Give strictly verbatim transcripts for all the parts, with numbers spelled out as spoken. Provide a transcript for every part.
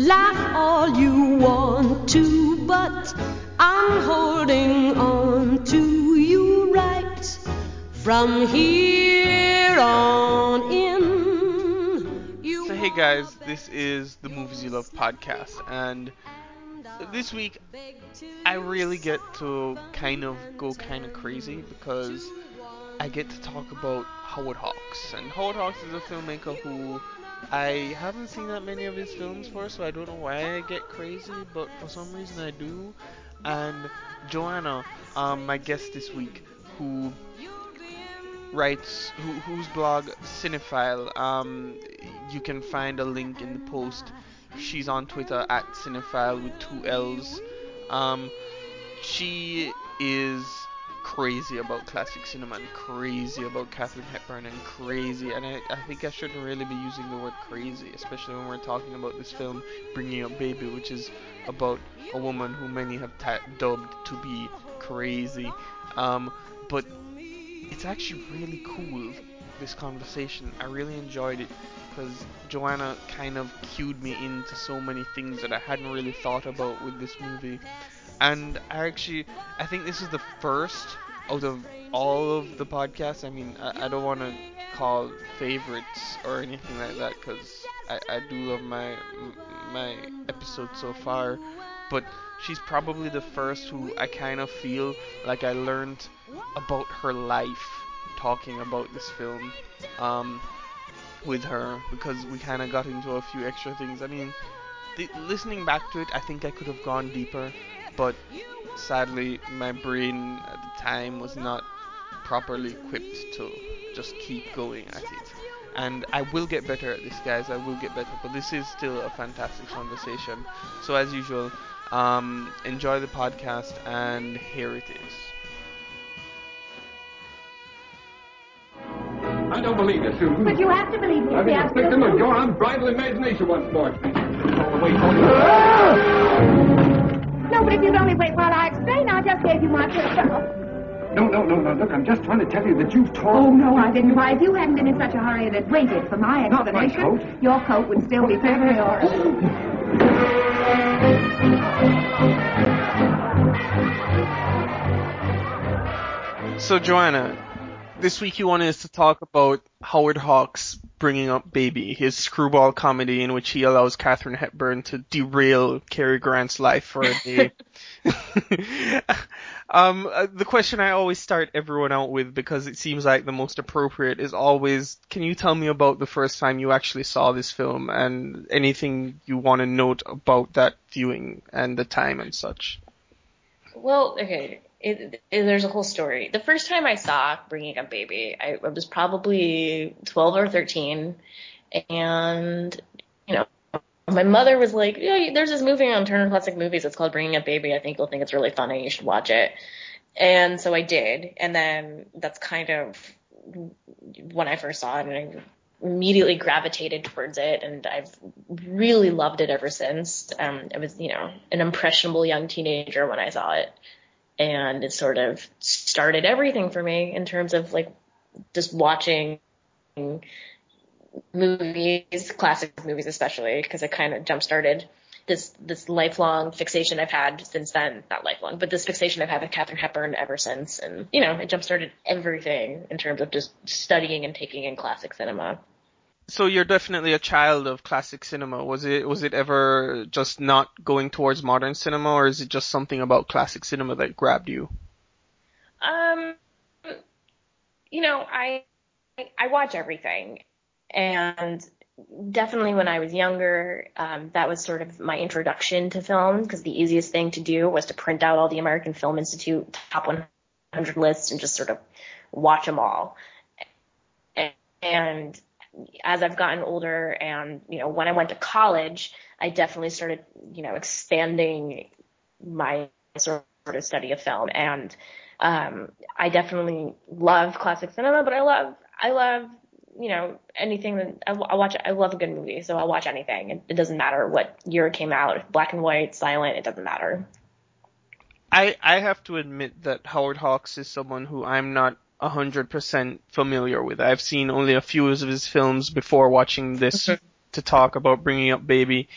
Laugh all you want to, but I'm holding on to you right from here on in. You So hey guys, this is the Movies You Love podcast, and this week I really get to kind of go kind of crazy because I get to talk about Howard Hawks. And Howard Hawks is a filmmaker who I haven't seen that many of his films for, so I don't know why I get crazy, but for some reason I do. And Joanna, um, my guest this week, who writes, who, whose blog Cinephile, um, you can find a link in the post. She's on Twitter at Cinephile with two L's. Um, she is crazy about classic cinema and crazy about Katharine Hepburn and crazy, and I, I think I shouldn't really be using the word crazy, especially when we're talking about this film, Bringing Up Baby, which is about a woman who many have ta- dubbed to be crazy. Um, but it's actually really cool, this conversation. I really enjoyed it because Joanna kind of cued me into so many things that I hadn't really thought about with this movie. And I actually, I think this is the first out of all of the podcasts. I mean, I, I don't want to call favorites or anything like that because I, I do love my my episode so far. But she's probably the first who I kind of feel like I learned about her life talking about this film um, with her, because we kind of got into a few extra things. I mean, the, listening back to it, I think I could have gone deeper, but sadly my brain at the time was not properly equipped to just keep going at it. And I will get better at this, guys. I will get better, but this is still a fantastic conversation. So as usual, um, enjoy the podcast, and here it is. I don't believe you, Susan. But you have to believe me. I've been a victim of your unbridled imagination once more. Oh, wait, hold No, but if you'd only wait while I explain, I just gave you my pistol. No, no, no, no, look, I'm just trying to tell you that you've told... Oh, no, I didn't. Why, if you hadn't been in such a hurry and had waited for my Not my explanation, coat. your coat would still be perfectly all right. So Joanna, this week you wanted us to talk about Howard Hawks' Bringing Up Baby, his screwball comedy in which he allows Katharine Hepburn to derail Cary Grant's life for a day. um, uh, the question I always start everyone out with, because it seems like the most appropriate, is always, can you tell me about the first time you actually saw this film and anything you want to note about that viewing and the time and such? Well, okay, it, it, there's a whole story. The first time I saw Bringing Up Baby, I, I was probably twelve or thirteen, and, you know, my mother was like, yeah, there's this movie on Turner Classic Movies. It's called Bringing Up Baby. I think you'll think it's really funny. You should watch it. And so I did. And then that's kind of when I first saw it, and I immediately gravitated towards it. And I've really loved it ever since. Um, I was, you know, an impressionable young teenager when I saw it. And it sort of started everything for me in terms of like just watching movies, classic movies especially, because it kind of jump-started this this lifelong fixation I've had since then. Not lifelong, but this fixation I've had with Katharine Hepburn ever since. And, you know, it jump-started everything in terms of just studying and taking in classic cinema. So you're definitely a child of classic cinema. Was it was it ever just not going towards modern cinema, or is it just something about classic cinema that grabbed you? Um, you know, I I watch everything. And definitely when I was younger, um, that was sort of my introduction to film, because the easiest thing to do was to print out all the American Film Institute top one hundred lists and just sort of watch them all. And as I've gotten older and, you know, when I went to college, I definitely started, you know, expanding my sort of study of film. And um, I definitely love classic cinema, but I love, I love, you know, anything that I, I watch. I love a good movie, so I'll watch anything. It, it doesn't matter what year it came out, black and white, silent, it doesn't matter. I, I have to admit that Howard Hawks is someone who I'm not one hundred percent familiar with. I've seen only a few of his films before watching this to talk about Bringing Up Baby.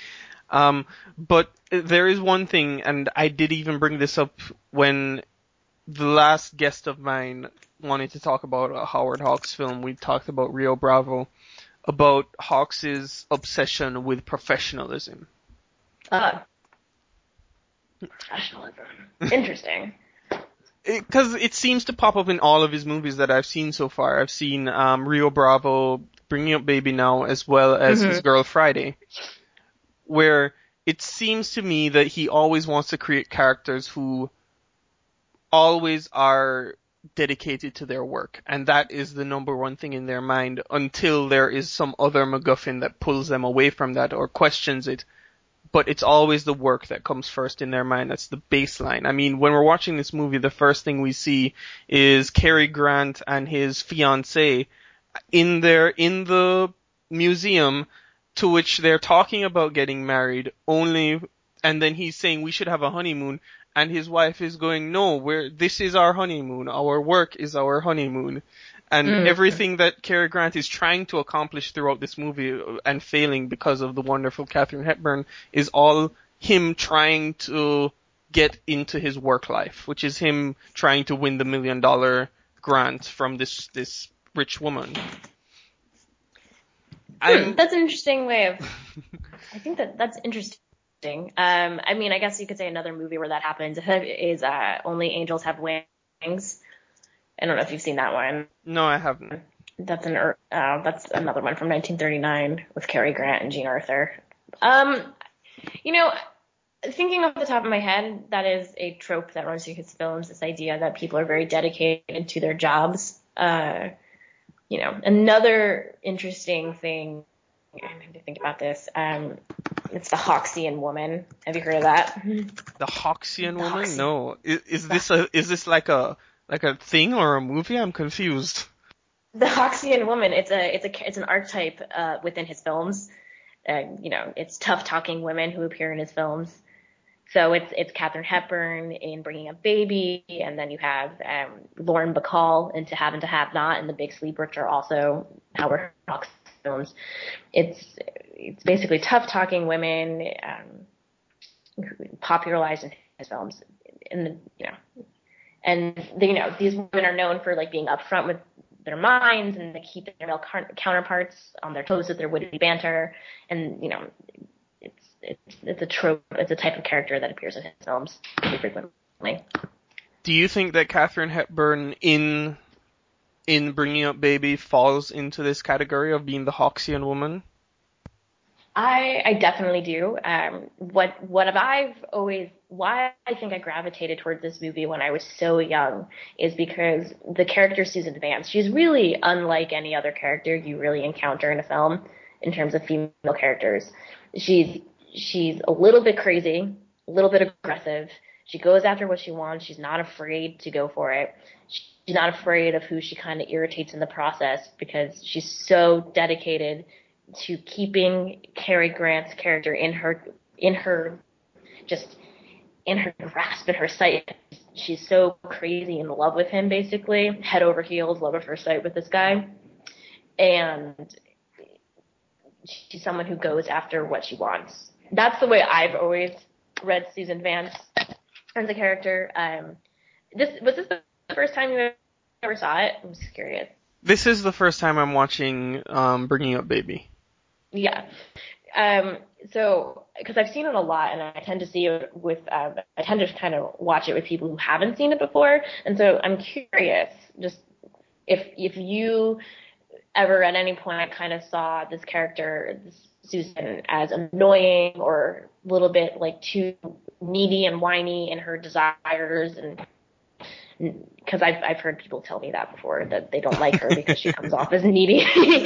Um, but there is one thing, and I did even bring this up when the last guest of mine wanted to talk about a Howard Hawks film. We talked about Rio Bravo, about Hawks' obsession with professionalism. Uh, professionalism. Interesting. Because it, it seems to pop up in all of his movies that I've seen so far. I've seen um, Rio Bravo, Bringing Up Baby now, as well as Mm-hmm. His Girl Friday, where it seems to me that he always wants to create characters who always are dedicated to their work, and that is the number one thing in their mind until there is some other MacGuffin that pulls them away from that or questions it. But it's always the work that comes first in their mind. That's the baseline. I mean, when we're watching this movie, the first thing we see is Cary Grant and his fiancée in their, in the museum to which they're talking about getting married only, and then he's saying we should have a honeymoon, and his wife is going, no, we're, this is our honeymoon. Our work is our honeymoon. And Mm. everything that Cary Grant is trying to accomplish throughout this movie and failing because of the wonderful Katharine Hepburn is all him trying to get into his work life, which is him trying to win the million dollar grant from this, this rich woman. Hmm, that's an interesting way of, I think that that's interesting. Um, I mean, I guess you could say another movie where that happens is uh, Only Angels Have Wings. I don't know if you've seen that one. No, I haven't. That's an uh, that's another one from nineteen thirty-nine with Cary Grant and Jean Arthur. Um, you know, thinking off the top of my head, that is a trope that runs through his films. This idea that people are very dedicated to their jobs. Uh, you know, another interesting thing. I have to think about this. Um, it's the Hawksian woman. Have you heard of that? The Hawksian The woman? Hawksian. No. Is, is this a is this like a like a thing or a movie? I'm confused. The Hawksian woman. It's a it's a it's an archetype uh, within his films. Uh, you know, it's tough talking women who appear in his films. So it's it's Katharine Hepburn in Bringing Up Baby, and then you have um, Lauren Bacall in To Have and To Have Not, and The Big Sleep, which are also Howard Hawks films. It's it's basically tough talking women um, popularized in his films, in the you know, and the, you know these women are known for like being upfront with their minds, and they keep their male counterparts on their toes with their witty banter, and you know. It's, it's a trope. It's a type of character that appears in his films pretty frequently. Do you think that Katharine Hepburn in in Bringing Up Baby falls into this category of being the Hawksian woman? I I definitely do. Um, what what I've always why I think I gravitated towards this movie when I was so young is because the character Susan Vance, she's really unlike any other character you really encounter in a film in terms of female characters. She's She's a little bit crazy, a little bit aggressive. She goes after what she wants. She's not afraid to go for it. She's not afraid of who she kind of irritates in the process because she's so dedicated to keeping Cary Grant's character in her, in her, just in her grasp, in her sight. She's so crazy in love with him, basically, head over heels, love at first sight with this guy. And she's someone who goes after what she wants. That's the way I've always read Susan Vance as a character. Um, this was this the first time you ever saw it? I'm just curious. This is the first time I'm watching um, Bringing Up Baby. Yeah. Um, so, because I've seen it a lot, and I tend to see it with, um, I tend to kind of watch it with people who haven't seen it before, and so I'm curious, just if if you ever at any point kind of saw this character, this Susan, as annoying or a little bit like too needy and whiny in her desires, and because I've I've heard people tell me that before, that they don't like her because she comes off as needy.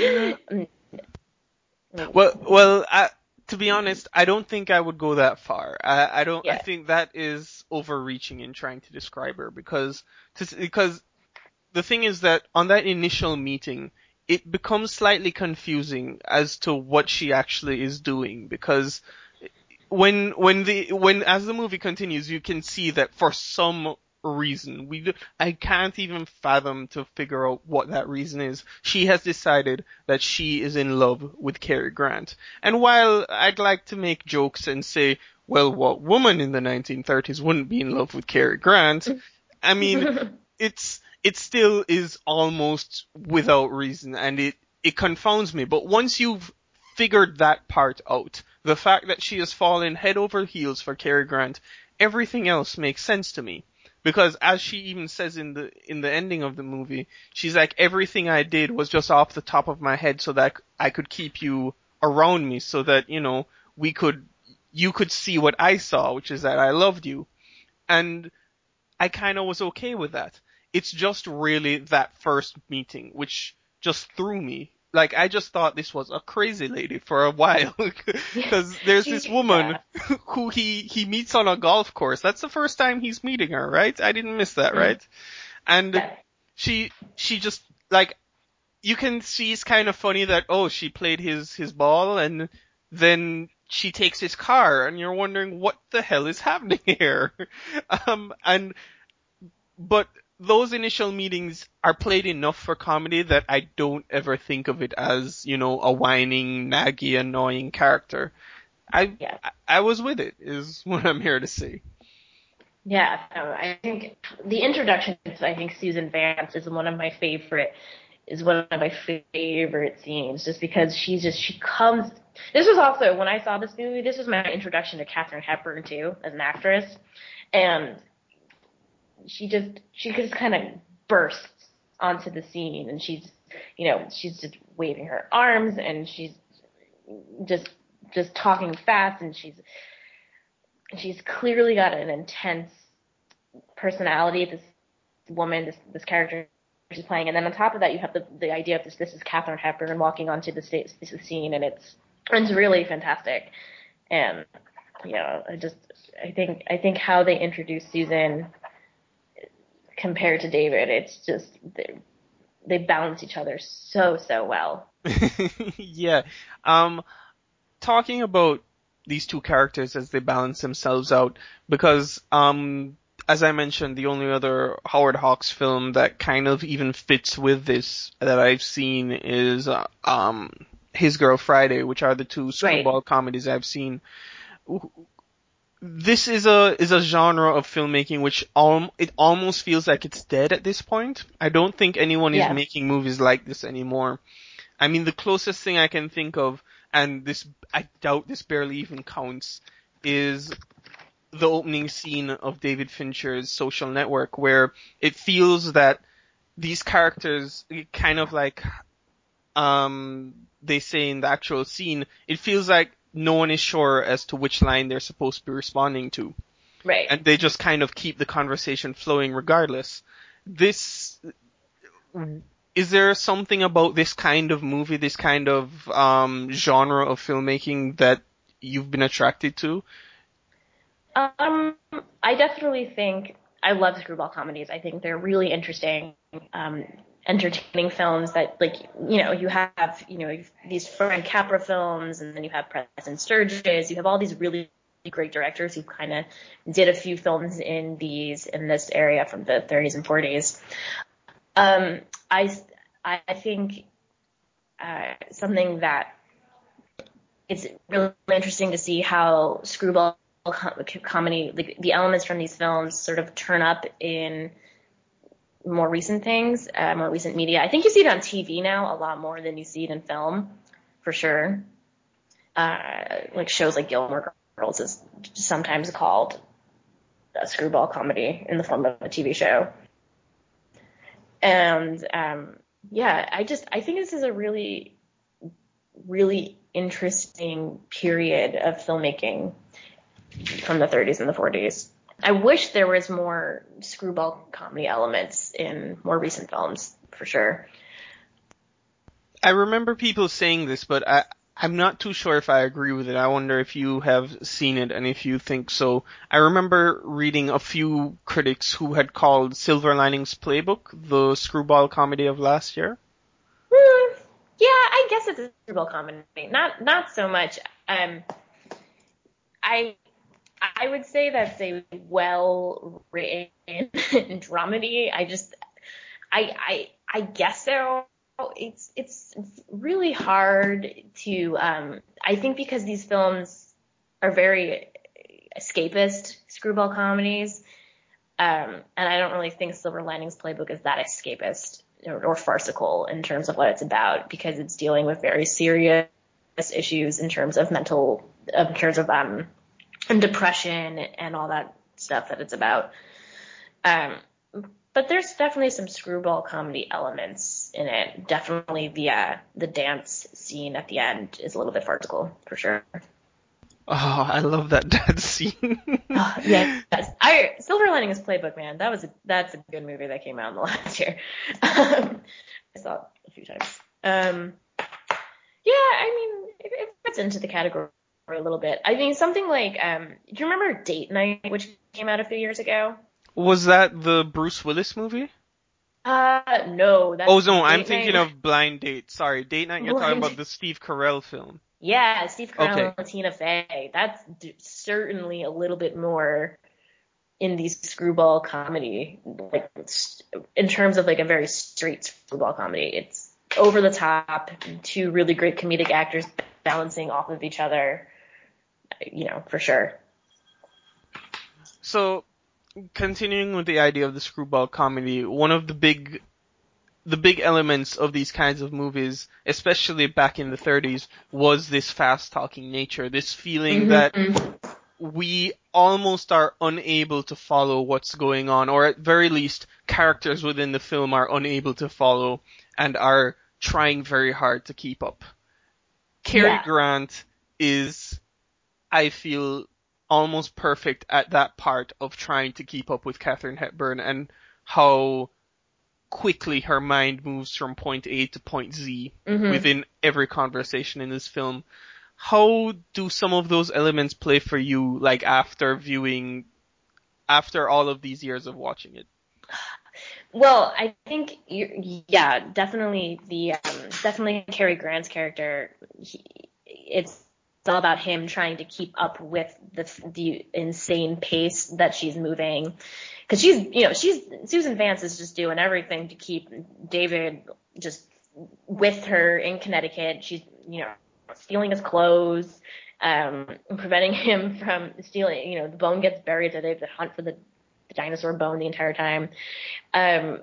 well, well, I, to be honest, I don't think I would go that far. I, I don't. Yeah. I think that is overreaching in trying to describe her because to, because the thing is that on that initial meeting, it becomes slightly confusing as to what she actually is doing, because when when the when as the movie continues, you can see that for some reason. We do, I can't even fathom to figure out what that reason is. She has decided that she is in love with Cary Grant. And while I'd like to make jokes and say, well, what woman in the nineteen thirties wouldn't be in love with Cary Grant? I mean, it's, it still is almost without reason, and it, it confounds me. But once you've figured that part out, the fact that she has fallen head over heels for Cary Grant, everything else makes sense to me. Because as she even says in the in the ending of the movie, she's like, everything I did was just off the top of my head so that I could keep you around me, so that, you know, we could, you could see what I saw, which is that I loved you. And I kind of was okay with that. It's just really that first meeting, which just threw me. Like, I just thought this was a crazy lady for a while. Because there's this woman yeah. who he, he meets on a golf course. That's the first time he's meeting her, right? I didn't miss that, mm. right? And yeah. she, she just, like, you can see it's kind of funny that, oh, she played his, his ball, and then she takes his car, and you're wondering what the hell is happening here. um, and, but those initial meetings are played enough for comedy that I don't ever think of it as, you know, a whining, naggy, annoying character. I, yeah. I, I was with it, is what I'm here to say. Yeah, I think the introduction to, I think, Susan Vance is one of my favorite, is one of my favorite scenes, just because she's just, she comes, this was also, when I saw this movie, this was my introduction to Katharine Hepburn, too, as an actress, and she just, she just kind of bursts onto the scene, and she's, you know, she's just waving her arms, and she's just, just talking fast, and she's, she's clearly got an intense personality, this woman, this, this character she's playing, and then on top of that, you have the, the idea of this, this is Katharine Hepburn walking onto the stage, the scene, and it's, it's really fantastic, and, you know, I just, I think, I think how they introduce Susan compared to David, it's just, they, they balance each other so, so well. yeah. Um, talking about these two characters as they balance themselves out, because, um, as I mentioned, the only other Howard Hawks film that kind of even fits with this that I've seen is, uh, um, His Girl Friday, which are the two screwball right. comedies I've seen. This is a is a genre of filmmaking which al- it almost feels like it's dead at this point. I don't think anyone yeah. is making movies like this anymore. I mean, the closest thing I can think of, and this I doubt this barely even counts, is the opening scene of David Fincher's Social Network, where it feels that these characters, kind of like um they say in the actual scene, it feels like no one is sure as to which line they're supposed to be responding to. Right. And they just kind of keep the conversation flowing regardless. This, is there something about this kind of movie, this kind of um, genre of filmmaking that you've been attracted to? Um, I definitely think, I love screwball comedies. I think they're really interesting. Um, entertaining films that, like, you know, you have, you know, these Frank Capra films, and then you have Preston Sturges, you have all these really great directors who kind of did a few films in these, in this area from the thirties and forties. Um, I, I think, uh, something that it's really interesting to see how screwball comedy, like, the elements from these films sort of turn up in more recent things, uh, more recent media. I think you see it on T V now a lot more than you see it in film, for sure. Uh, like shows like Gilmore Girls is sometimes called a screwball comedy in the form of a T V show. And um, yeah, I just I think this is a really, really interesting period of filmmaking from the thirties and the forties. I wish there was more screwball comedy elements in more recent films, for sure. I remember people saying this, but I, I'm not too sure if I agree with it. I wonder if you have seen it and if you think so. I remember reading a few critics who had called Silver Linings Playbook the screwball comedy of last year. Hmm, yeah, I guess it's a screwball comedy. Not not so much. Um, I... I would say that's a well-written dramedy. I just, I, I, I guess so. It's, it's, it's really hard to, um, I think because these films are very escapist screwball comedies, um, and I don't really think Silver Linings Playbook is that escapist or, or farcical in terms of what it's about, because it's dealing with very serious issues in terms of mental, in terms of, um, depression and all that stuff that it's about. Um, But there's definitely some screwball comedy elements in it. Definitely the uh, the dance scene at the end is a little bit farcical, for sure. Oh, I love that dance scene. Oh, yeah, yes. I Silver Linings Playbook, man. That was a, that's a good movie that came out in the last year. Um, I saw it a few times. Um, yeah, I mean, it, it fits into the category a little bit. I mean, something like, um, do you remember Date Night, which came out a few years ago? Was that the Bruce Willis movie? Uh, no, that's Oh, no, I'm Date thinking Night. of Blind Date. Sorry, Date Night, you're talking Blind about the Steve Carell film. Yeah, Steve Carell Okay. and Tina Fey. That's d- certainly a little bit more in the screwball comedy, like in terms of like a very straight screwball comedy. It's over the top, two really great comedic actors balancing off of each other, you know, for sure. So, continuing with the idea of the screwball comedy, one of the big the big elements of these kinds of movies, especially back in the thirties, was this fast-talking nature, this feeling that we almost are unable to follow what's going on, or at very least, characters within the film are unable to follow and are trying very hard to keep up. Cary Yeah. Grant is, I feel, almost perfect at that part of trying to keep up with Katharine Hepburn and how quickly her mind moves from point A to point Z Mhm. within every conversation in this film. How do some of those elements play for you, like after viewing, after all of these years of watching it? Well, I think, you, yeah, definitely the, um, definitely Cary Grant's character, he, it's, it's all about him trying to keep up with the, the insane pace that she's moving. Cause she's, you know, she's, Susan Vance is just doing everything to keep David just with her in Connecticut. She's, you know, stealing his clothes, um, preventing him from stealing, you know, the bone gets buried, so they have to hunt for the, the dinosaur bone the entire time. Um,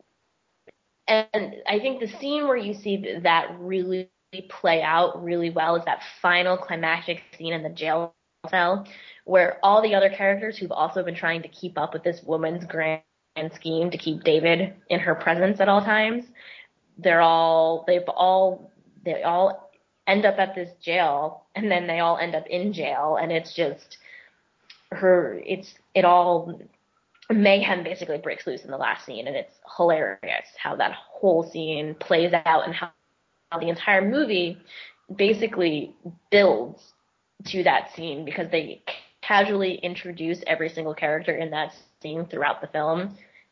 and I think the scene where you see that really play out really well is that final climactic scene in the jail cell, where all the other characters who've also been trying to keep up with this woman's grand scheme to keep David in her presence at all times, they're all, they've all, they all end up at this jail, and then they all end up in jail, and it's just her, it's, it all, mayhem basically breaks loose in the last scene, and it's hilarious how that whole scene plays out and how, how the entire movie basically builds to that scene, because they casually introduce every single character in that scene throughout the film,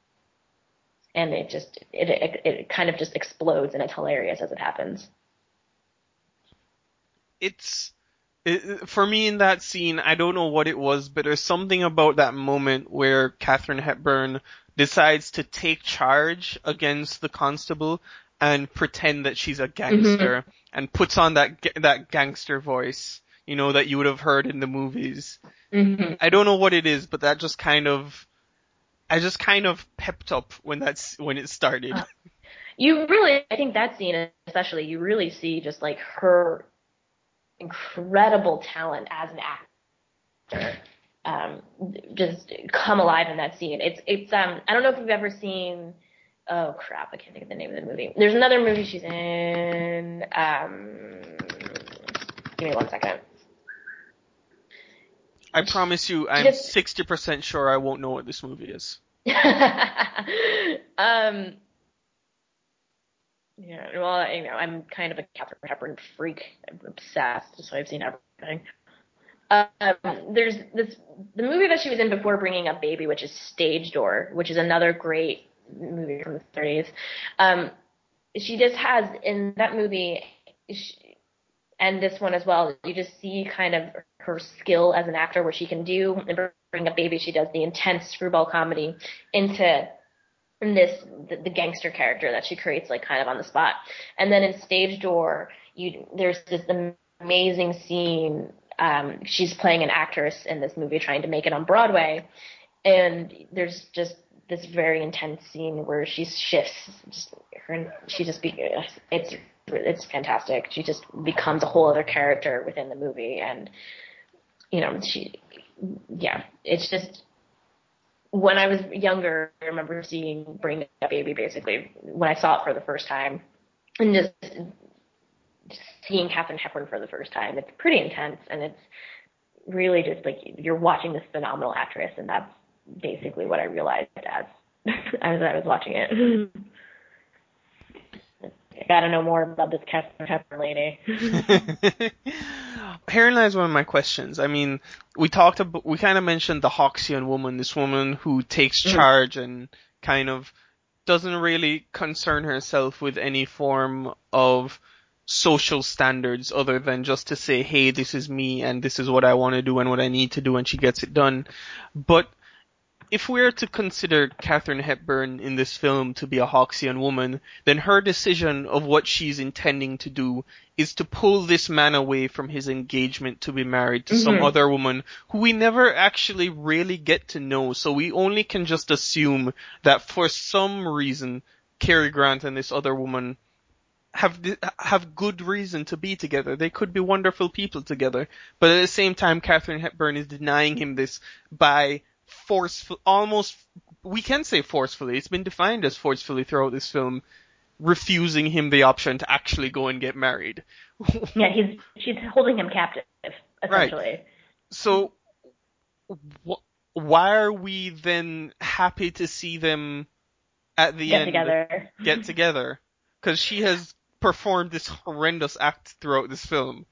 and it just it it, it kind of just explodes, and it's hilarious as it happens. It's it, for me in that scene, I don't know what it was, but there's something about that moment where Katharine Hepburn decides to take charge against the constable and pretend that she's a gangster, mm-hmm. and puts on that that gangster voice, you know, that you would have heard in the movies. Mm-hmm. I don't know what it is, but that just kind of, I just kind of pepped up when that's when it started. Uh, you really, I think that scene especially, you really see just like her incredible talent as an actor, um, just come alive in that scene. It's it's um I don't know if you've ever seen, oh crap, I can't think of the name of the movie. There's another movie she's in. Um, give me one second. I promise you, I'm just sixty percent sure I won't know what this movie is. um. Yeah, well, you know, I'm kind of a Katharine Hepburn freak. I'm obsessed, so I've seen everything. Um, there's this the movie that she was in before Bringing Up Baby, which is Stage Door, which is another great movie from the thirties. Um, she just has in that movie. She, and this one as well. You just see kind of her skill as an actor, what she can do, and Bring Up Baby, she does the intense screwball comedy into this the, the gangster character that she creates, like kind of on the spot. And then in Stage Door, you there's this amazing scene. Um, she's playing an actress in this movie, trying to make it on Broadway, and there's just this very intense scene where she shifts. Just, her, she just be, it's it's fantastic. She just becomes a whole other character within the movie, and you know, she, yeah, it's just. When I was younger, I remember seeing Bring Up Baby basically when I saw it for the first time, and just, just seeing Katharine Hepburn for the first time. It's pretty intense, and it's really just like you're watching this phenomenal actress, and that's basically what I realized as as I was watching it. I gotta know more about this Katharine Hepburn lady. Herein lies one of my questions. I mean, we talked about, we kind of mentioned the Hoxian woman, this woman who takes charge and kind of doesn't really concern herself with any form of social standards other than just to say, hey, this is me and this is what I want to do and what I need to do, and she gets it done. But if we're to consider Katharine Hepburn in this film to be a Hoxian woman, then her decision of what she's intending to do is to pull this man away from his engagement to be married to mm-hmm. some other woman who we never actually really get to know. So we only can just assume that for some reason, Cary Grant and this other woman have have good reason to be together. They could be wonderful people together. But at the same time, Katharine Hepburn is denying him this by forceful, almost, we can say forcefully, it's been defined as forcefully throughout this film, refusing him the option to actually go and get married. Yeah, he's she's holding him captive, essentially. Right. So, wh- why are we then happy to see them at the get end together. get together? Because she has performed this horrendous act throughout this film.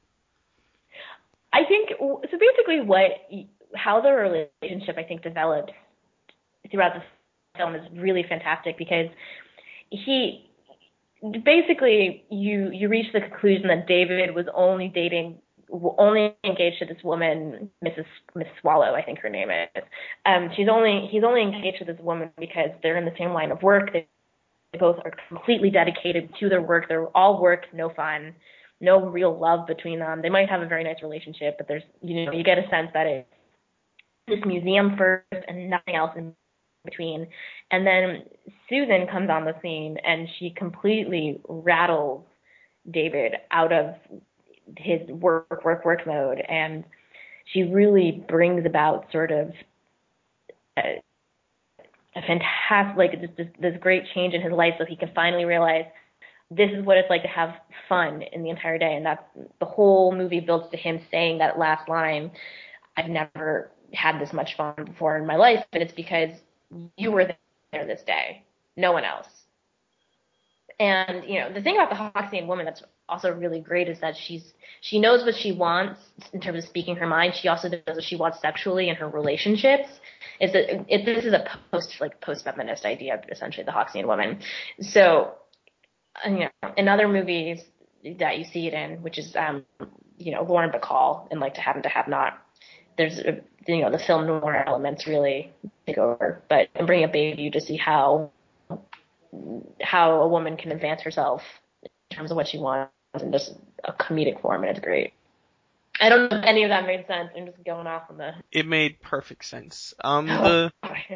I think, so basically what, how the relationship, I think, developed throughout the film is really fantastic, because he, basically, you, you reach the conclusion that David was only dating, only engaged to this woman, Missus Miss Swallow, I think her name is. Um, she's only, he's only engaged to this woman because they're in the same line of work. They both are completely dedicated to their work. They're all work, no fun, no real love between them. They might have a very nice relationship, but there's, you know, you get a sense that it's this museum first and nothing else in between. And then Susan comes on the scene and she completely rattles David out of his work, work, work mode. And she really brings about sort of a, a fantastic, like just this, this great change in his life, so he can finally realize this is what it's like to have fun in the entire day. And that's the whole movie builds to him saying that last line, I've never had this much fun before in my life, and it's because you were there this day, no one else. And, you know, the thing about the Hoxian woman that's also really great is that she's, she knows what she wants in terms of speaking her mind. She also knows what she wants sexually in her relationships. It's a, it, this is a post, like, post-feminist idea, essentially, the Hoxian woman. So, you know, in other movies that you see it in, which is, um, you know, Lauren Bacall in, like, To Have and To Have Not, there's, a, you know, the film noir elements really take over. But in Bring Up Baby, you just see how how a woman can advance herself in terms of what she wants in just a comedic form, and it's great. I don't know if any of that made sense. I'm just going off on the... It made perfect sense. Um, the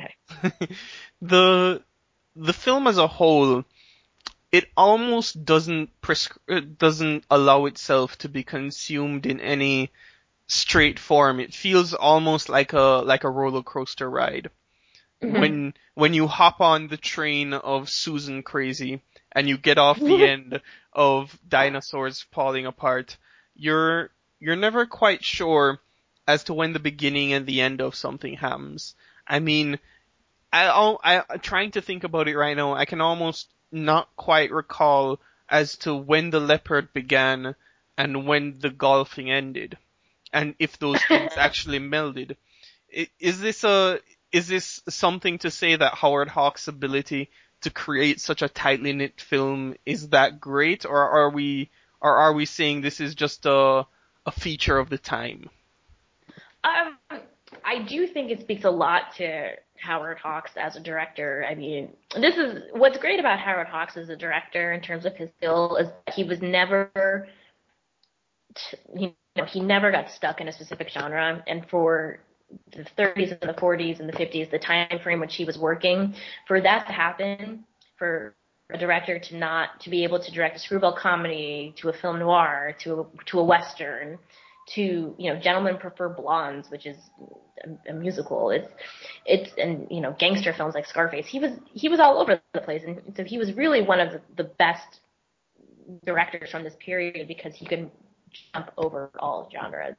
the the film as a whole, it almost doesn't prescri- doesn't allow itself to be consumed in any straight form. It feels almost like a like a roller coaster ride. Mm-hmm. When when you hop on the train of Susan Crazy and you get off the end of Dinosaurs Falling Apart, you're you're never quite sure as to when the beginning and the end of something happens. I mean, I I I'm trying to think about it right now. I can almost not quite recall as to when the leopard began and when the golfing ended, and if those things actually melded. Is this a Is this something to say that Howard Hawks' ability to create such a tightly knit film is that great, or are we or are we saying this is just a a feature of the time? Um, I do think it speaks a lot to Howard Hawks as a director. I mean, this is what's great about Howard Hawks as a director in terms of his skill is that he was never, you know, he never got stuck in a specific genre. And for the thirties and the forties and the fifties, the time frame which he was working, for that to happen, for a director to not to be able to direct a screwball comedy to a film noir to a, to a western to, you know, Gentlemen Prefer Blondes, which is a, a musical. It's, it's, and, you know, gangster films like Scarface. He was, he was all over the place. And so he was really one of the, the best directors from this period because he could jump over all genres.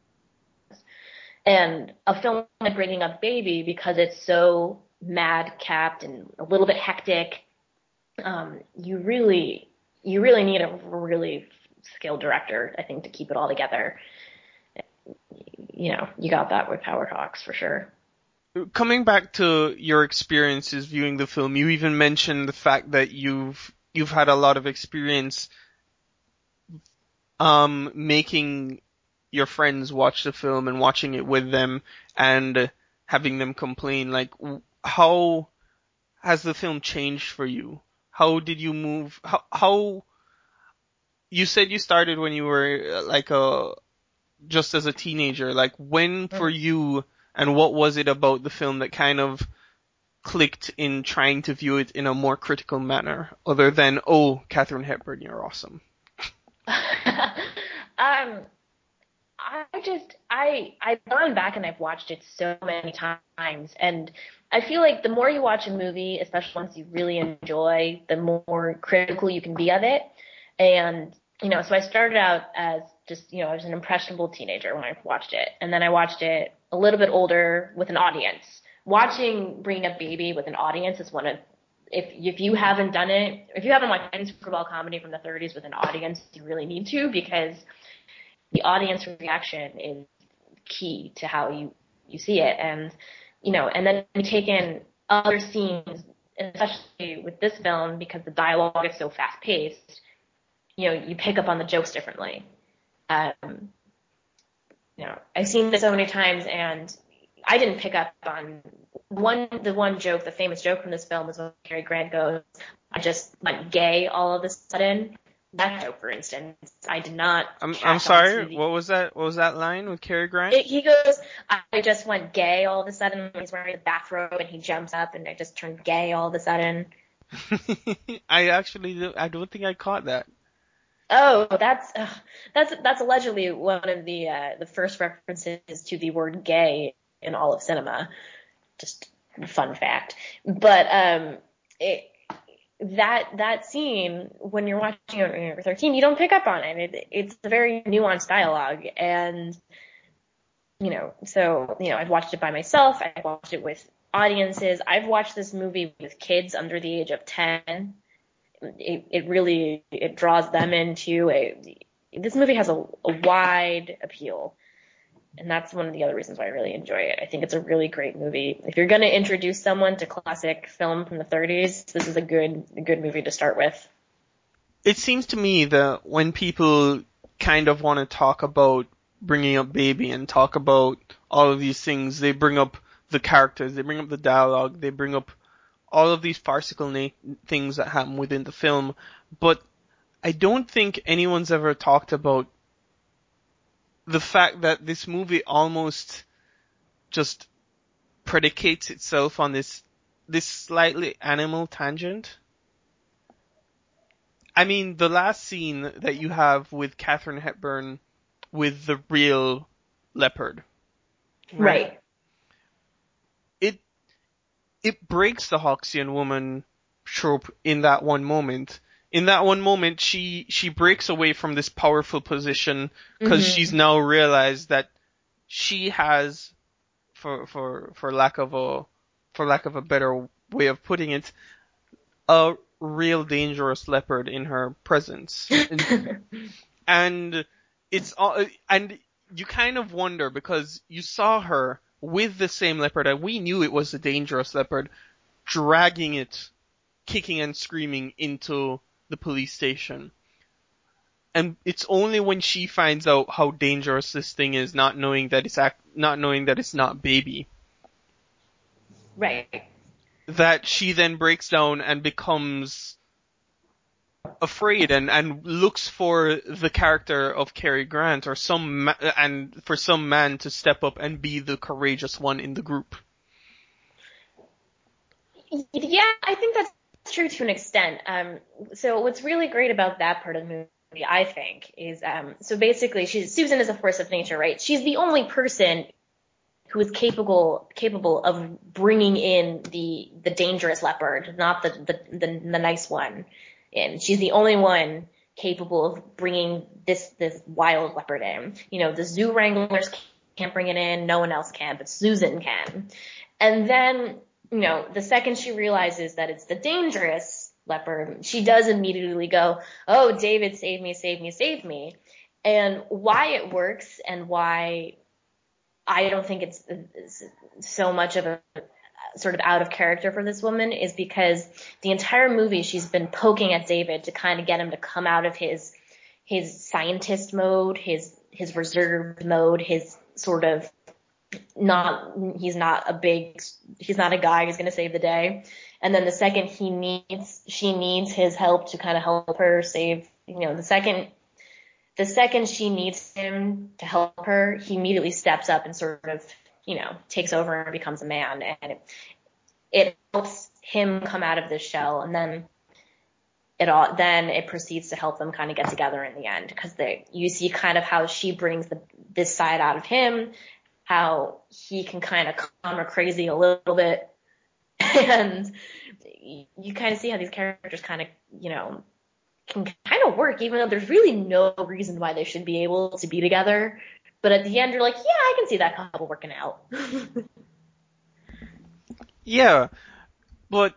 And a film like Bringing Up Baby, because it's so madcapped and a little bit hectic, um, you really, you really need a really skilled director, I think, to keep it all together. You know, you got that with Howard Hawks for sure. Coming back to your experiences viewing the film, you even mentioned the fact that you've you've had a lot of experience um making your friends watch the film and watching it with them and having them complain. Like, how has the film changed for you? How did you move? How, how you said you started when you were like a just as a teenager. Like, when for you, and what was it about the film that kind of clicked in trying to view it in a more critical manner, other than, oh, Katharine Hepburn, you're awesome? um, I just, I, I've gone back and I've watched it so many times, and I feel like the more you watch a movie, especially ones you really enjoy, the more critical you can be of it. And, you know, so I started out as just, you know, I was an impressionable teenager when I watched it. And then I watched it a little bit older with an audience. Watching Bringing Up Baby with an audience is one of, if if you haven't done it, if you haven't watched any screwball comedy from the thirties with an audience, you really need to, because the audience reaction is key to how you, you see it. And, you know, and then you take in other scenes, especially with this film, because the dialogue is so fast paced, you know, you pick up on the jokes differently. Um, you know, I've seen this so many times, and I didn't pick up on one, the one joke, the famous joke from this film is when Cary Grant goes, I just went gay all of a sudden. That joke, for instance, I did not. I'm I'm sorry. What was that? What was that line with Cary Grant? It, he goes, I just went gay all of a sudden. He's wearing a bathrobe and he jumps up, and I just turned gay all of a sudden. I actually, I don't think I caught that. Oh, that's uh, that's that's allegedly one of the uh, the first references to the word gay in all of cinema. Just a fun fact. But um, it, that that scene, when you're watching it when you're thirteen, you don't pick up on it. it. It's a very nuanced dialogue, and you know, so you know, I've watched it by myself. I've watched it with audiences. I've watched this movie with kids under the age of ten. It, it really, it draws them into a, this movie has a, a wide appeal, and that's one of the other reasons why I really enjoy it. I think it's a really great movie. If you're going to introduce someone to classic film from the thirties, this is a good, a good movie to start with. It seems to me that when people kind of want to talk about Bringing Up Baby and talk about all of these things, they bring up the characters, they bring up the dialogue, they bring up all of these farcical na- things that happen within the film, but I don't think anyone's ever talked about the fact that this movie almost just predicates itself on this this slightly animal tangent. I mean, the last scene that you have with Katharine Hepburn with the real leopard. Right. right. It it breaks the Hawksian woman trope in that one moment. In that one moment, she she breaks away from this powerful position because mm-hmm. she's now realized that she has, for for for lack of a for lack of a better way of putting it, a real dangerous leopard in her presence. and, and it's all, and you kind of wonder, because you saw her with the same leopard, and we knew it was a dangerous leopard, dragging it, kicking and screaming into the police station. and it's only when she finds out how dangerous this thing is, not knowing that it's act, not knowing that it's not baby, Right. that she then breaks down and becomes afraid and, and looks for the character of Cary Grant or some ma- and for some man to step up and be the courageous one in the group. Yeah, I think that's true to an extent. Um, so what's really great about that part of the movie, I think, is um, so basically, she's Susan is a force of nature, right? She's the only person who is capable capable of bringing in the the dangerous leopard, not the the the, the nice one. And she's the only one capable of bringing this this wild leopard in. You know, the zoo wranglers can't bring it in, no one else can, but Susan can. And then, you know, the second she realizes that it's the dangerous leopard, she does immediately go, oh, David, save me, save me, save me. And why it works and why I don't think it's, it's so much of a sort of out of character for this woman is because the entire movie she's been poking at David to kind of get him to come out of his his scientist mode, his his reserved mode, his sort of not he's not a big he's not a guy who's going to save the day. And then the second he needs she needs his help to kind of help her save, you know, the second the second she needs him to help her, he immediately steps up and sort of, you know, takes over and becomes a man. And it, it helps him come out of this shell. And then it all, then it proceeds to help them kind of get together in the end. Cause they, you see kind of how she brings the, this side out of him, how he can kind of calm her crazy a little bit. And you kind of see how these characters kind of, you know, can kind of work, even though there's really no reason why they should be able to be together. But at the end, you're like, yeah, I can see that couple working out. Yeah, but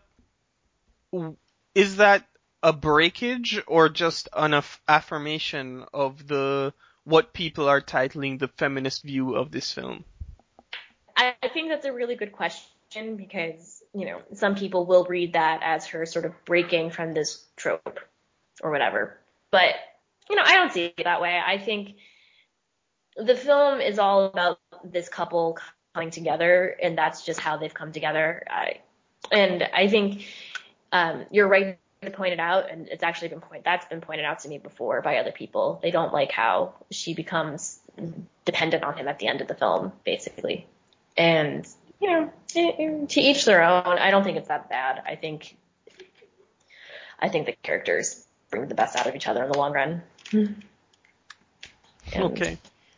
is that a breakage or just an aff- affirmation of the what people are titling the feminist view of this film? I, I think that's a really good question because, you know, some people will read that as her sort of breaking from this trope or whatever. But, you know, I don't see it that way. I think the film is all about this couple coming together, and that's just how they've come together. I, and I think um, you're right to point it out, and it's actually been point that's been pointed out to me before by other people. They don't like how she becomes dependent on him at the end of the film, basically. And, you know, it, it, to each their own. I don't think it's that bad. I think I think the characters bring the best out of each other in the long run. And okay.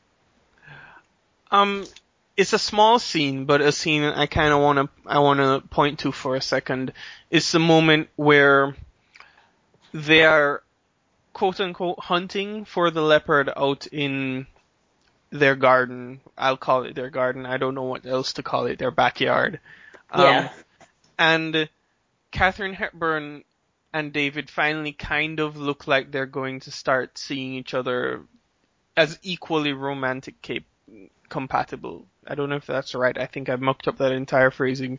Um, it's a small scene, but a scene I kind of want to I want to point to for a second. It's the moment where they are quote unquote hunting for the leopard out in their garden. I'll call it their garden. I don't know what else to call it. Their backyard. Um, yeah. And Katharine Hepburn and David finally kind of look like they're going to start seeing each other as equally romantic cap- compatible. I don't know if that's right. I think I've mucked up that entire phrasing.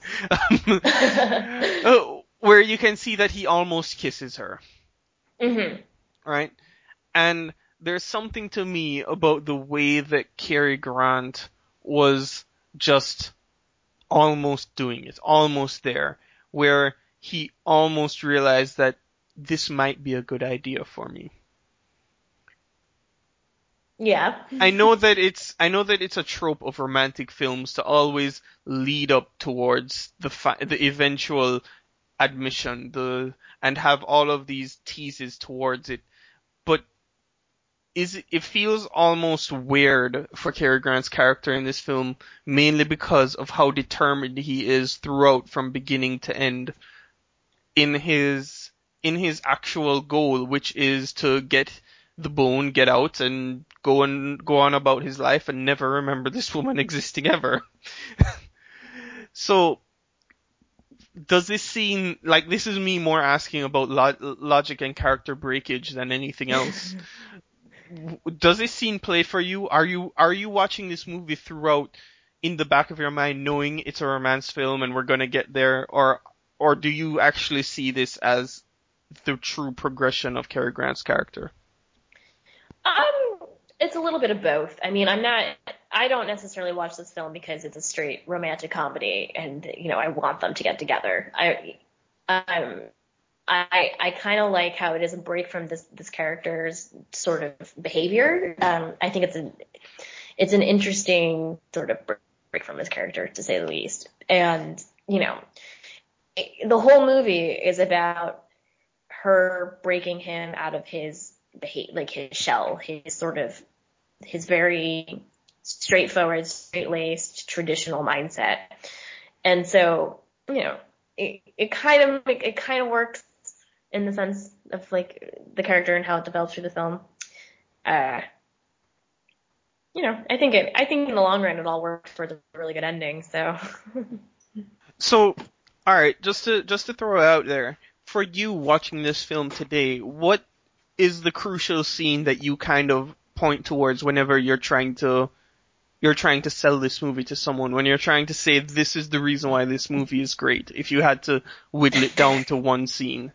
Oh, where you can see that he almost kisses her. Mm-hmm. Right? And there's something to me about the way that Cary Grant was just almost doing it, almost there, where he almost realized that this might be a good idea for me. Yeah. I know that it's I know that it's a trope of romantic films to always lead up towards the fi- the eventual admission, the and have all of these teases towards it. But is it, it feels almost weird for Cary Grant's character in this film, mainly because of how determined he is throughout from beginning to end in his in his actual goal, which is to get the bone, get out, and go and go on about his life and never remember this woman existing ever. So, does this scene, like, this is me more asking about lo- logic and character breakage than anything else. Does this scene play for you? Are you are you watching this movie throughout in the back of your mind, knowing it's a romance film and we're gonna get there, or or do you actually see this as the true progression of Cary Grant's character? it's a little bit of both. I mean, I'm not, I don't necessarily watch this film because it's a straight romantic comedy and, you know, I want them to get together. I, um, I, I kind of like how it is a break from this, this character's sort of behavior. Um, I think it's an, it's an interesting sort of break from his character, to say the least. And, you know, it, the whole movie is about her breaking him out of his behavior, like his shell, his sort of, his very straightforward, straight-laced, traditional mindset. And so, you know, it, it kind of, it, it kind of works in the sense of like the character and how it develops through the film. Uh, you know, I think it, I think in the long run it all works for a really good ending. So. So, all right, just to just to throw it out there, for you watching this film today, what is the crucial scene that you kind of point towards whenever you're trying to you're trying to sell this movie to someone, when you're trying to say this is the reason why this movie is great, if you had to whittle it down to one scene?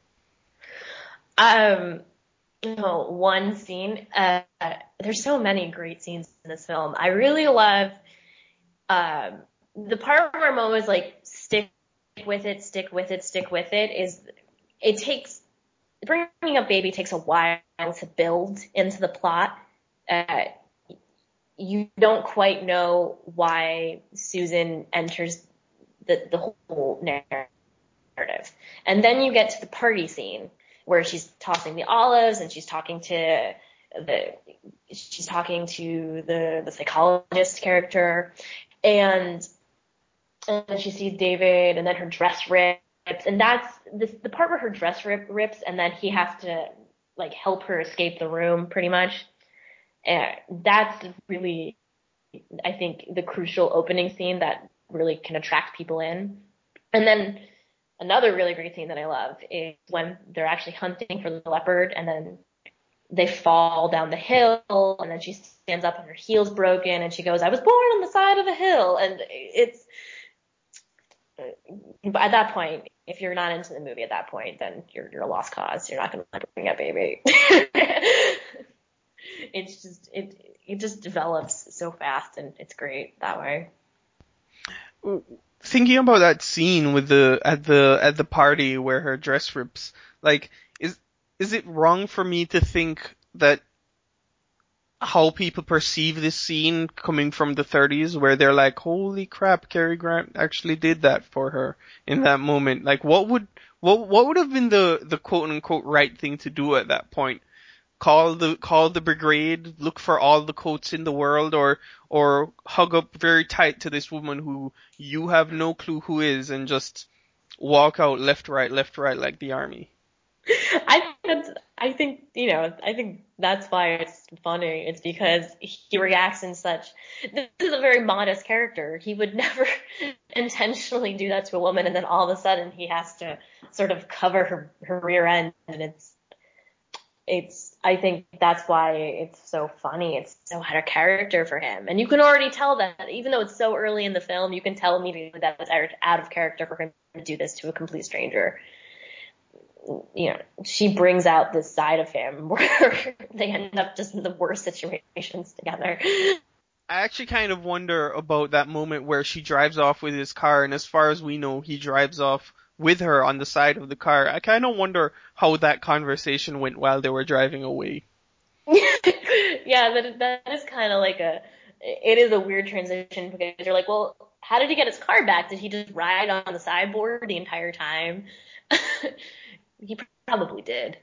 Um, you know, one scene. Uh, there's so many great scenes in this film. I really love um, the part where Momo's like, stick with it, stick with it, stick with it. Is it takes bringing up Baby takes a while to build into the plot. Uh, you don't quite know why Susan enters the the whole narrative, and then you get to the party scene, where she's tossing the olives and she's talking to the she's talking to the the psychologist character, and and then she sees David, and then her dress rips, and that's this, the part where her dress rip, rips, and then he has to like help her escape the room, pretty much. And that's really, I think, the crucial opening scene that really can attract people in. And then another really great scene that I love is when they're actually hunting for the leopard, and then they fall down the hill, and then she stands up and her heel's broken, and she goes, "I was born on the side of a hill." And it's, but at that point, if you're not into the movie at that point, then you're you're a lost cause. You're not going to bring up Baby. It's just it it just develops so fast, and it's great that way. Thinking about that scene with the at the at the party where her dress rips, like, is is it wrong for me to think that how people perceive this scene coming from the thirties, where they're like, holy crap, Cary Grant actually did that for her in that moment? Like, what would what what would have been the the quote unquote right thing to do at that point? Call the call the brigade, look for all the coats in the world, or or hug up very tight to this woman who you have no clue who is, and just walk out left, right, left, right like the army? I think that's, I think, you know, I think that's why it's funny. It's because he reacts in such, this is a very modest character. He would never intentionally do that to a woman, and then all of a sudden he has to sort of cover her, her rear end, and it's, it's, I think that's why it's so funny. It's so out of character for him. And you can already tell that, even though it's so early in the film, you can tell immediately that it's out of character for him to do this to a complete stranger. You know, she brings out this side of him where they end up just in the worst situations together. I actually kind of wonder about that moment where she drives off with his car, and as far as we know, he drives off with her on the side of the car. I kind of wonder how that conversation went while they were driving away. Yeah, that that is kind of like a, it is a weird transition, because you're like, well, how did he get his car back? Did he just ride on the sideboard the entire time? He probably did.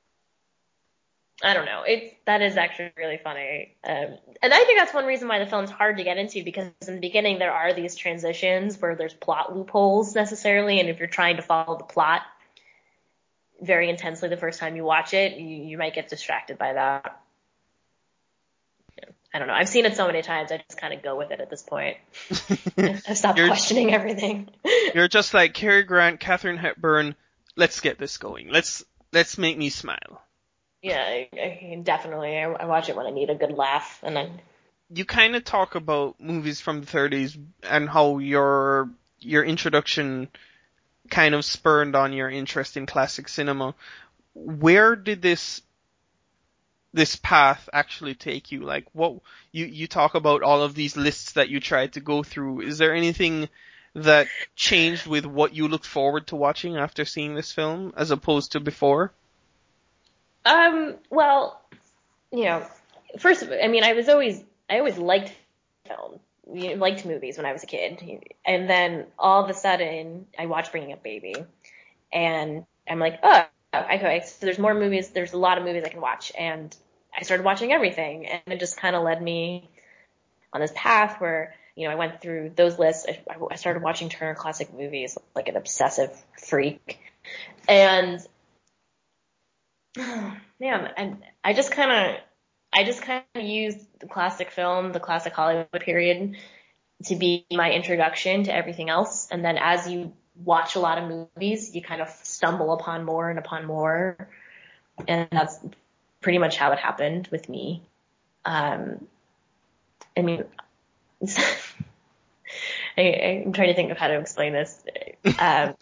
I don't know. It's, that is actually really funny. Um, and I think that's one reason why the film's hard to get into, because in the beginning there are these transitions where there's plot loopholes necessarily, and if you're trying to follow the plot very intensely the first time you watch it, you, you might get distracted by that. Yeah, I don't know. I've seen it so many times, I just kind of go with it at this point. I've stopped You're, questioning everything. You're just like, Cary Grant, Katharine Hepburn, let's get this going. Let's let's make me smile. Yeah, I, I, definitely. I, I watch it when I need a good laugh, and then. You kind of talk about movies from the thirties and how your your introduction kind of spurned on your interest in classic cinema. Where did this this path actually take you? Like, what you you talk about all of these lists that you tried to go through. Is there anything that changed with what you looked forward to watching after seeing this film as opposed to before? Um, well, you know, first of all, I mean, I was always, I always liked film, you know, liked movies when I was a kid. And then all of a sudden I watched Bringing Up Baby and I'm like, oh, okay, so there's more movies, there's a lot of movies I can watch. And I started watching everything and it just kind of led me on this path where, you know, I went through those lists. I, I started watching Turner Classic Movies like an obsessive freak. And oh, man, I, I just kind of, I just kind of used the classic film, the classic Hollywood period to be my introduction to everything else. And then as you watch a lot of movies, you kind of stumble upon more and upon more. And that's pretty much how it happened with me. Um, I mean, I, I'm trying to think of how to explain this. Um,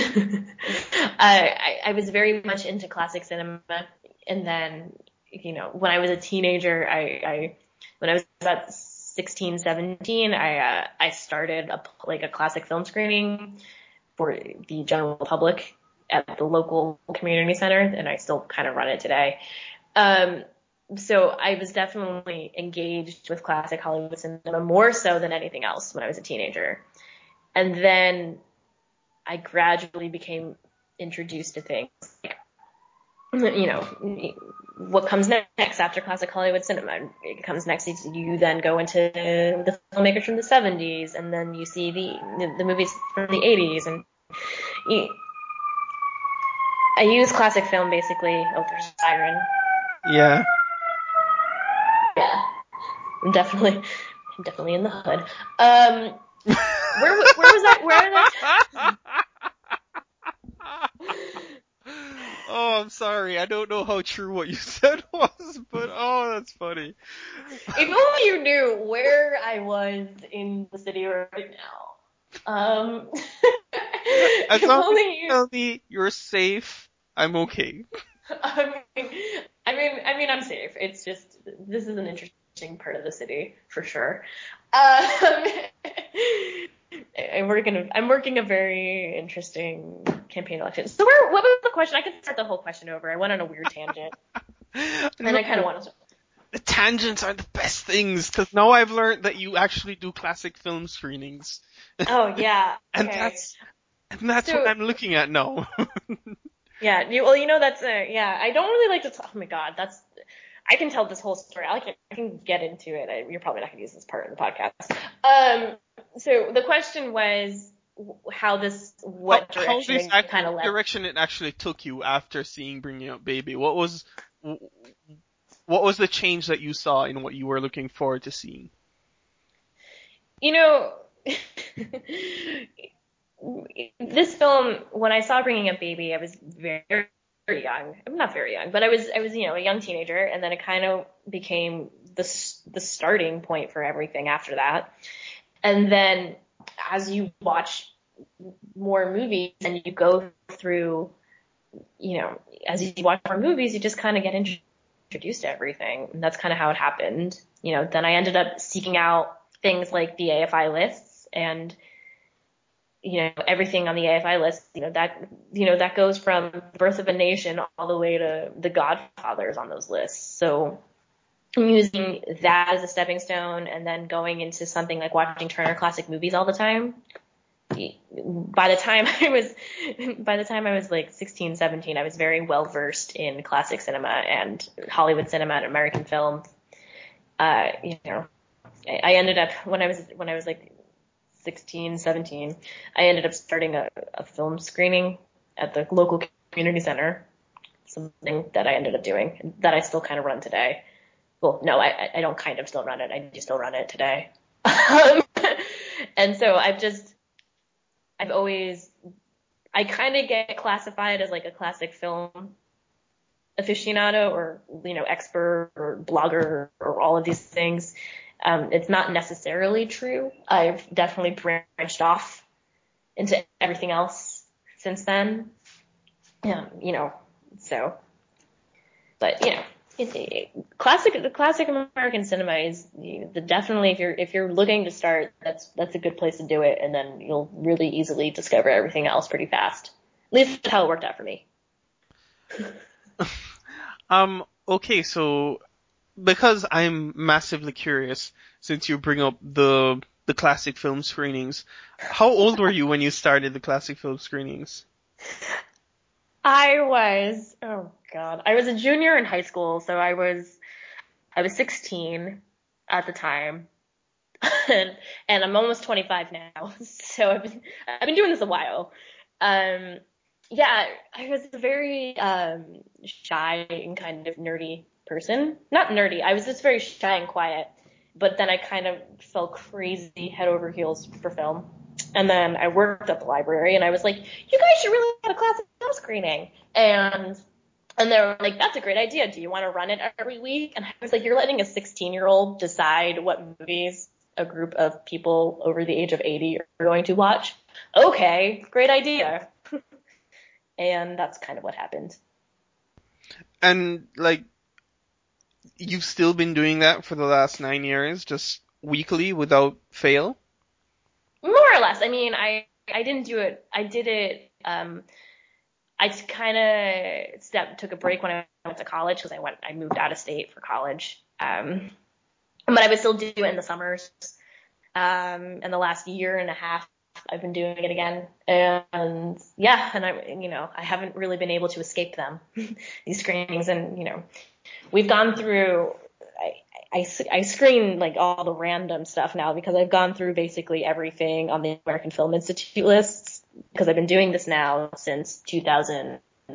I, I was very much into classic cinema, and then, you know, when I was a teenager, I, I when I was about sixteen, seventeen, I uh, I started a, like a classic film screening for the general public at the local community center, and I still kind of run it today. Um, so I was definitely engaged with classic Hollywood cinema more so than anything else when I was a teenager. And then I gradually became introduced to things like, you know, what comes next after classic Hollywood cinema. It comes next, you then go into the filmmakers from the seventies, and then you see the the, the movies from the eighties. And you, I use classic film basically. Oh, there's a siren. Yeah. Yeah, I'm definitely, I'm definitely in the hood. Um, where, where was that? Where was that? Oh, I'm sorry. I don't know how true what you said was, but oh, that's funny. If only you knew where I was in the city right now. Um, As if long as only you you. tell me you're safe, I'm okay. I mean, I mean, I mean, I'm safe. It's just this is an interesting part of the city for sure. Um, I'm working. A, I'm working a very interesting campaign election. So, where? What was the question? I could start the whole question over. I went on a weird tangent, and No, I kind of want to. the tangents are the best things, because now I've learned that you actually do classic film screenings. Oh yeah. and Okay. that's and that's So, what I'm looking at now. yeah. You, well, you know that's uh, yeah. I don't really like to. Talk, oh my god, that's. I can tell this whole story. I can, I can get into it. I, you're probably not going to use this part in the podcast. Um. So the question was how this, what how, direction how this kind of led. direction it actually took you after seeing Bringing Up Baby. What was what was the change that you saw in what you were looking forward to seeing? You know, this film, when I saw Bringing Up Baby, I was very, very young. I'm not very young, but I was, I was, you know, a young teenager, and then it kind of became the the starting point for everything after that. And then as you watch more movies and you go through, you know, as you watch more movies, you just kind of get introduced to everything. And that's kind of how it happened. You know, then I ended up seeking out things like the A F I lists and, you know, everything on the A F I list, you know, that, you know, that goes from Birth of a Nation all the way to The Godfathers on those lists. So I'm using that as a stepping stone and then going into something like watching Turner Classic Movies all the time. By the time I was, by the time I was like sixteen, seventeen, I was very well versed in classic cinema and Hollywood cinema and American film. Uh, you know, I ended up, when I was, when I was like sixteen, seventeen, I ended up starting a, a film screening at the local community center, something that I ended up doing that I still kind of run today. Well, no, I, I don't kind of still run it. I do still run it today. Um, and so I've just, I've always, I kind of get classified as like a classic film aficionado or, you know, expert or blogger or all of these things. Um, it's not necessarily true. I've definitely branched off into everything else since then. Yeah, you know, so, but, you know, It, it, classic, the classic American cinema is you know, the, definitely if you're if you're looking to start, that's that's a good place to do it, and then you'll really easily discover everything else pretty fast. At least that's how it worked out for me. um. Okay, so because I'm massively curious, since you bring up the the classic film screenings, how old were you when you started the classic film screenings? I was, oh God, I was a junior in high school, so I was, I was sixteen at the time, and, and I'm almost twenty-five now, so I've been, I've been doing this a while. Um, yeah, I was a very, um, shy and kind of nerdy person. Not nerdy, I was just very shy and quiet, but then I kind of fell crazy head over heels for film. And then I worked at the library, and I was like, you guys should really have a classic film screening. And and they were like, that's a great idea. Do you want to run it every week? And I was like, you're letting a sixteen-year-old decide what movies a group of people over the age of eighty are going to watch? Okay, great idea. And that's kind of what happened. And, like, you've still been doing that for the last nine years, just weekly without fail? More or less. I mean, I I didn't do it. I did it. Um, I kind of step took a break when I went to college because I went. I moved out of state for college. Um, but I would still do it in the summers. Um, and the last year and a half, I've been doing it again. And yeah, and I, you know, I haven't really been able to escape them, these screenings. And you know, we've gone through. I, I, I screen like all the random stuff now because I've gone through basically everything on the American Film Institute lists because I've been doing this now since two thousand,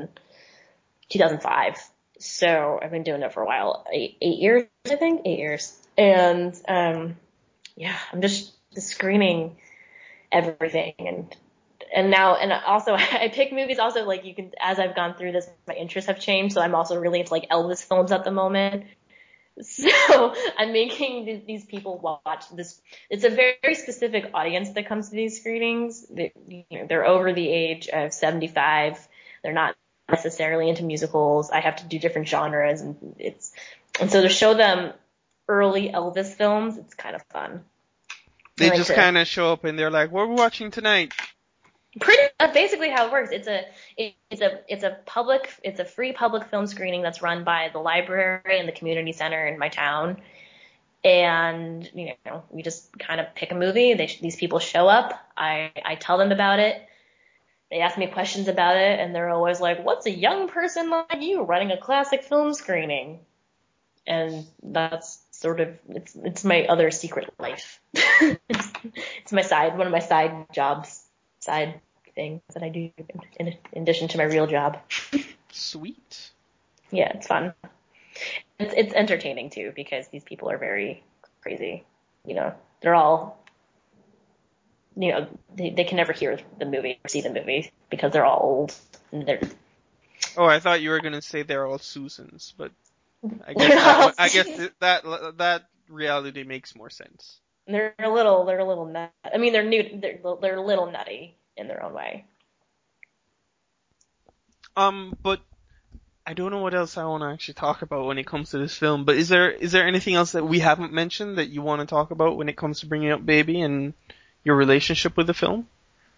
two thousand five. So I've been doing it for a while, eight, eight years, I think, eight years. And, um, yeah, I'm just screening everything. And, and now, and also I pick movies also like you can, as I've gone through this, my interests have changed. So I'm also really into like Elvis films at the moment. So I'm making these people watch this. It's a very specific audience that comes to these screenings. They, you know, they're over the age of seventy-five. They're not necessarily into musicals. I have to do different genres, and it's and so to show them early Elvis films, it's kind of fun. They like just to, kind of show up and they're like, "What are we watching tonight?" Pretty that's basically how it works. It's a it, it's a it's a public it's a free public film screening that's run by the library and the community center in my town. And you know, we just kind of pick a movie. They these people show up. I I tell them about it. They ask me questions about it, and they're always like, "What's a young person like you running a classic film screening?" And that's sort of it's it's my other secret life. it's, it's my side one of my side jobs, side things that I do in, in addition to my real job. Sweet. Yeah, it's fun. It's it's entertaining too because these people are very crazy. You know, they're all, you know, they, they can never hear the movie or see the movie because they're all old. And they're Oh, I thought you were gonna say they're all Susans, but I guess that, I guess that that reality makes more sense. They're a little they're a little nut. I mean, they're new. They're they're a little nutty in their own way. Um, but I don't know what else I want to actually talk about when it comes to this film. But is there is there anything else that we haven't mentioned that you want to talk about when it comes to bringing up Baby and your relationship with the film?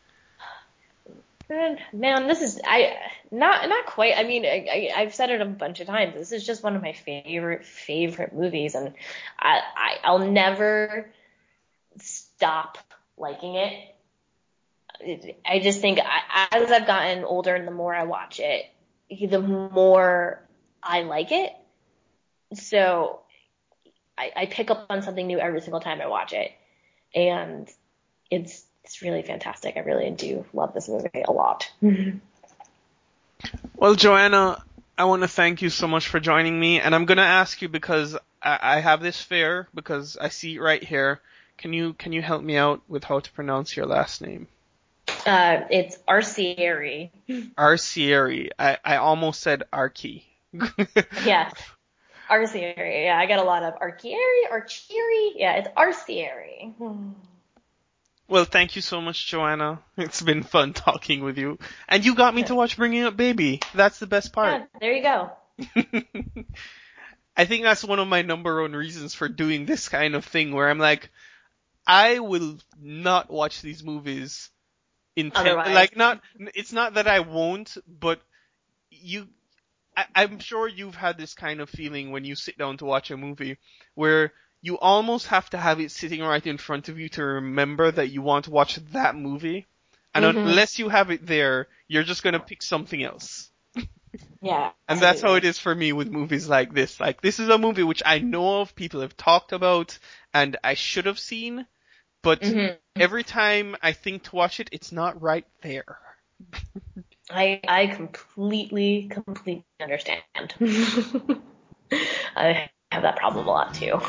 Man, this is I not not quite. I mean, I, I I've said it a bunch of times. This is just one of my favorite favorite movies, and I, I I'll never stop liking it. I just think I, as I've gotten older and the more I watch it, the more I like it. So I, I pick up on something new every single time I watch it, and it's it's really fantastic. I really do love this movie a lot. Well, Joanna, I want to thank you so much for joining me, and I'm gonna ask you because I, I have this fear because I see it right here. Can you can you help me out with how to pronounce your last name? Uh, it's Arcieri. Arcieri. I, I almost said Archie. Yeah. Arcieri. Yeah, I got a lot of Arcieri, Arcieri. Yeah, it's Arcieri. Well, thank you so much, Joanna. It's been fun talking with you. And you got me to watch Bringing Up Baby. That's the best part. Yeah, there you go. I think that's one of my number one reasons for doing this kind of thing, where I'm like, I will not watch these movies intent, Otherwise. like not, it's not that I won't, but you, I, I'm sure you've had this kind of feeling when you sit down to watch a movie, where you almost have to have it sitting right in front of you to remember that you want to watch that movie. And Mhm. unless you have it there, you're just gonna pick something else. Yeah. And that's how it absolutely. is for me with movies like this. Like, this is a movie which I know of, people have talked about, and I should have seen, but Mhm. every time I think to watch it, it's not right there. I I completely completely understand. I have that problem a lot too.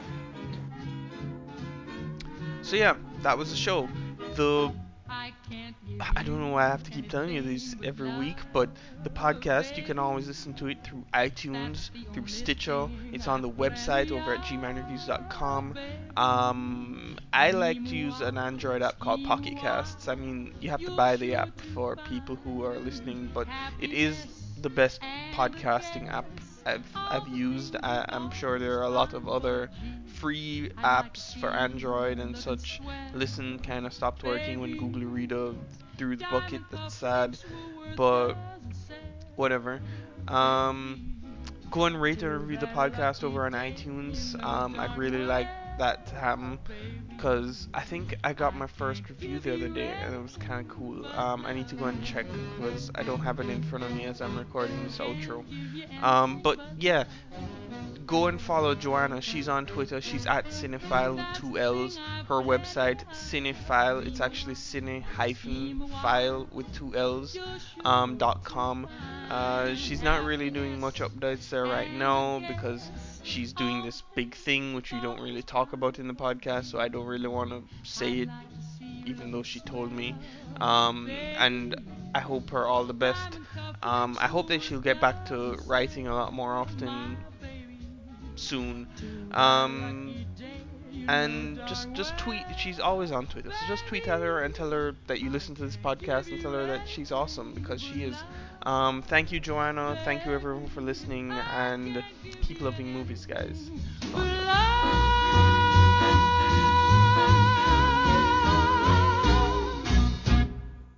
So yeah, that was the show. The I don't know why I have to keep telling you this every week, but the podcast, you can always listen to it through iTunes, through Stitcher. It's on the website over at g man reviews dot com. Um, I like to use an Android app called Pocket Casts. I mean, you have to buy the app for people who are listening, but it is the best podcasting app I've I've used. I, I'm sure there are a lot of other free apps for Android and such. Listen kind of stopped working when Google Reader threw the bucket. That's sad, but whatever. Um, go and rate and review the podcast over on iTunes. Um, I'd really like that to happen, because I think I got my first review the other day and it was kind of cool. Um, I need to go and check because I don't have it in front of me as I'm recording this outro. Um, but yeah, go and follow Joanna. She's on Twitter. She's at Cinephile with two L's. Her website, Cinephile. It's actually cine hyphen file with two L's. Um, dot com. Uh, she's not really doing much updates there right now because she's doing this big thing which we don't really talk about in the podcast. So I don't really want to say it, even though she told me. Um, and I hope her all the best. Um, I hope that she'll get back to writing a lot more often soon. Um, and just just tweet. She's always on Twitter, so just tweet at her and tell her that you listen to this podcast and tell her that she's awesome, because she is. Um, thank you, Joanna. Thank you, everyone, for listening, and keep loving movies, guys. Bye.